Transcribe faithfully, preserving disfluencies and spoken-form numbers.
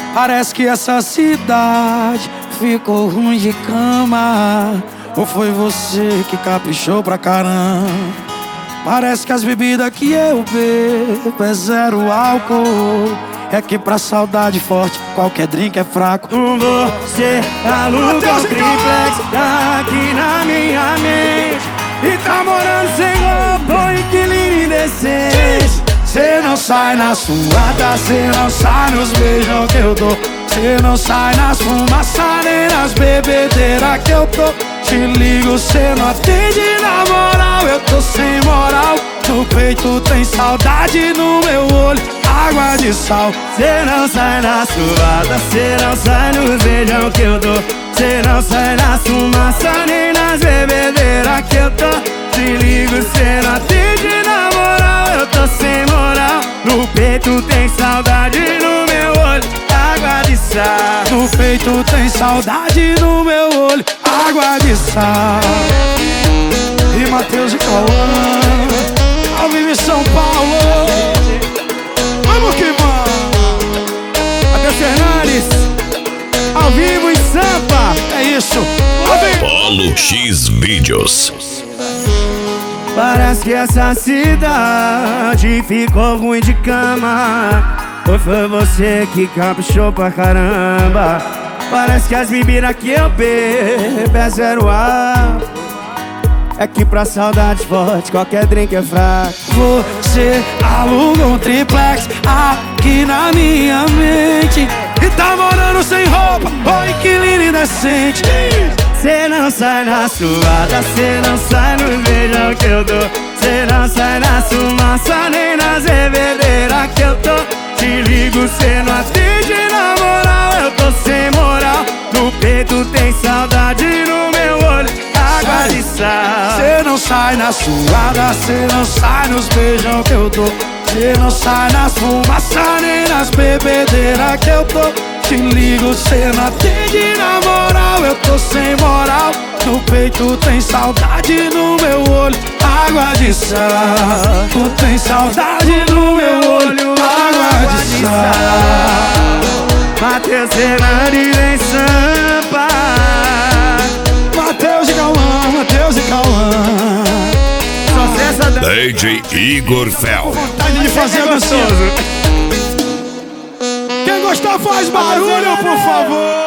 Parece que essa cidade ficou ruim de cama. Ou foi você que caprichou pra caramba? Parece que as bebidas que eu bebo é zero álcool. É que pra saudade forte qualquer drink é fraco. Você aluga um triplex aqui na minha mente e tá morando sem roupa, inquilino indecente. Cê não sai na suada, cê não sai nos beijão que eu dou. Cê não sai nas fumaças nem nas bebedeiras que eu tô. Te ligo, cê não atende na moral, eu tô sem moral. No peito tem saudade, no meu olho água de sal. Cê não sai na suada, cê não sai nos beijão que eu dou. Cê não sai na fumaça nem nas bebedeiras que eu tô. Te ligo, cê não atende na moral, eu tô sem moral. No peito tem saudade, no meu olho água de sal. No peito tem saudade, no meu olho água de sal. E Matheus e Cauã, ao vivo em São Paulo. Vamos que vamos. Matheus Fernandes, ao vivo em Sampa. É isso. Polo X Vídeos. Parece que essa cidade ficou ruim de cama. Ou foi você que caprichou pra caramba? Parece que as bebidas que eu bebo é zero álcool. É que pra saudade forte qualquer drink é fraco. Você aluga um triplex aqui na minha mente e tá morando sem roupa, ô inquilino indecente. Cê não sai na suada, cê não sai no beijão que eu dou. Cê não sai na fumaça nem nas bebedeiras que eu tô. Te ligo, cê não atende na moral, eu tô sem moral. No peito tem saudade, no meu olho água de sal. Cê não sai na suada, cê não sai nos beijão que eu dou. Cê não sai nas fumaças nem nas bebedeiras que eu tô. Te ligo, cê não atende na moral, eu tô sem moral. No peito tem saudade, no meu olho água de sal. Tu tem saudade no meu olho água de sal. Matheus Fernandes em Sampa. Matheus e Cauã, Matheus e Cauã. D J Igor Fel. Vontade de fazer gostoso. Quem gostar faz barulho, por favor.